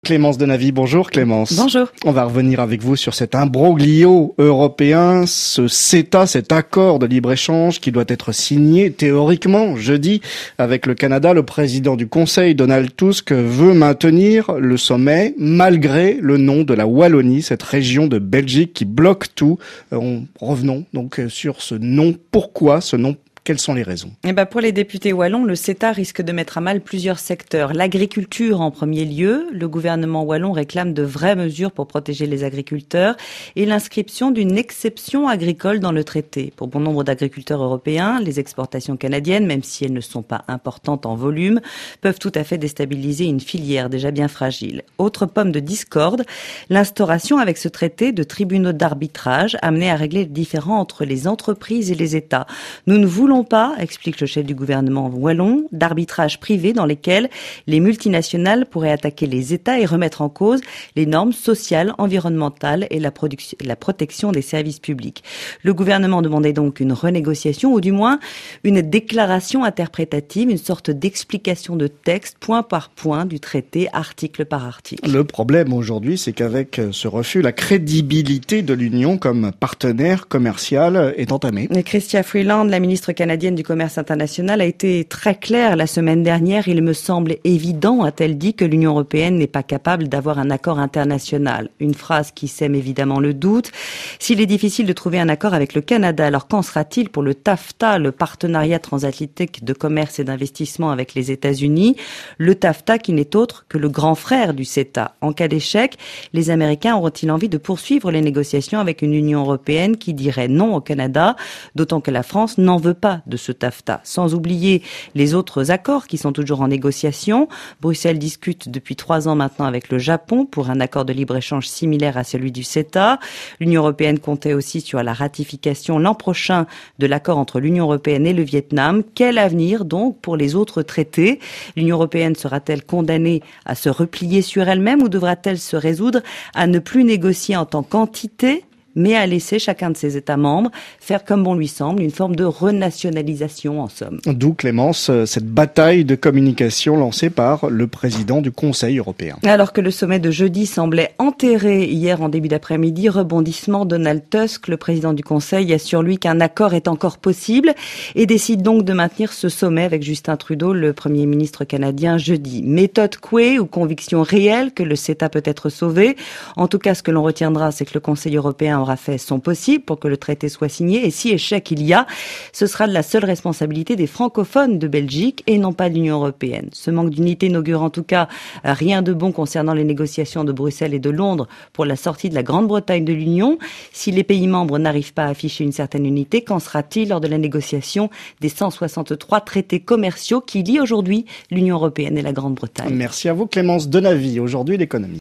Clémence Denavy, bonjour Clémence. Bonjour. On va revenir avec vous sur cet imbroglio européen, ce CETA, cet accord de libre-échange qui doit être signé théoriquement jeudi avec le Canada. Le président du Conseil, Donald Tusk, veut maintenir le sommet malgré le nom de la Wallonie, cette région de Belgique qui bloque tout. Revenons donc sur ce nom. Pourquoi ce nom ? Quelles sont les raisons ? Pour les députés wallons, le CETA risque de mettre à mal plusieurs secteurs. L'agriculture en premier lieu. Le gouvernement wallon réclame de vraies mesures pour protéger les agriculteurs et l'inscription d'une exception agricole dans le traité. Pour bon nombre d'agriculteurs européens, les exportations canadiennes, même si elles ne sont pas importantes en volume, peuvent tout à fait déstabiliser une filière déjà bien fragile. Autre pomme de discorde, l'instauration avec ce traité de tribunaux d'arbitrage amenés à régler les différends entre les entreprises et les États. Nous ne voulons pas, explique le chef du gouvernement wallon, d'arbitrage privé dans lesquels les multinationales pourraient attaquer les États et remettre en cause les normes sociales, environnementales et la protection des services publics. Le gouvernement demandait donc une renégociation ou du moins une déclaration interprétative, une sorte d'explication de texte point par point du traité, article par article. Le problème aujourd'hui, c'est qu'avec ce refus, la crédibilité de l'Union comme partenaire commercial est entamée. Et Chrystia Freeland, la ministre canadienne du commerce international, a été très claire la semaine dernière. Il me semble évident, a-t-elle dit, que l'Union européenne n'est pas capable d'avoir un accord international. Une phrase qui sème évidemment le doute. S'il est difficile de trouver un accord avec le Canada, alors qu'en sera-t-il pour le TAFTA, le partenariat transatlantique de commerce et d'investissement avec les États-Unis? Le TAFTA qui n'est autre que le grand frère du CETA. En cas d'échec, les Américains auront-ils envie de poursuivre les négociations avec une Union européenne qui dirait non au Canada, d'autant que la France n'en veut pas de ce TAFTA. Sans oublier les autres accords qui sont toujours en négociation. Bruxelles discute depuis 3 ans maintenant avec le Japon pour un accord de libre-échange similaire à celui du CETA. L'Union européenne comptait aussi sur la ratification l'an prochain de l'accord entre l'Union européenne et le Vietnam. Quel avenir donc pour les autres traités? L'Union européenne sera-t-elle condamnée à se replier sur elle-même ou devra-t-elle se résoudre à ne plus négocier en tant qu'entité, mais à laisser chacun de ses États membres faire comme bon lui semble, une forme de renationalisation en somme. D'où, Clémence, cette bataille de communication lancée par le président du Conseil européen. Alors que le sommet de jeudi semblait enterré hier en début d'après-midi, rebondissement, Donald Tusk, le président du Conseil, assure lui qu'un accord est encore possible et décide donc de maintenir ce sommet avec Justin Trudeau, le Premier ministre canadien, jeudi. Méthode couée ou conviction réelle que le CETA peut être sauvé? En tout cas, ce que l'on retiendra, c'est que le Conseil européen aura fait son possible pour que le traité soit signé. Et si échec il y a, ce sera de la seule responsabilité des francophones de Belgique et non pas de l'Union européenne. Ce manque d'unité n'augure en tout cas rien de bon concernant les négociations de Bruxelles et de Londres pour la sortie de la Grande-Bretagne de l'Union. Si les pays membres n'arrivent pas à afficher une certaine unité, qu'en sera-t-il lors de la négociation des 163 traités commerciaux qui lient aujourd'hui l'Union européenne et la Grande-Bretagne? Merci à vous Clémence Denavy. Aujourd'hui l'économie.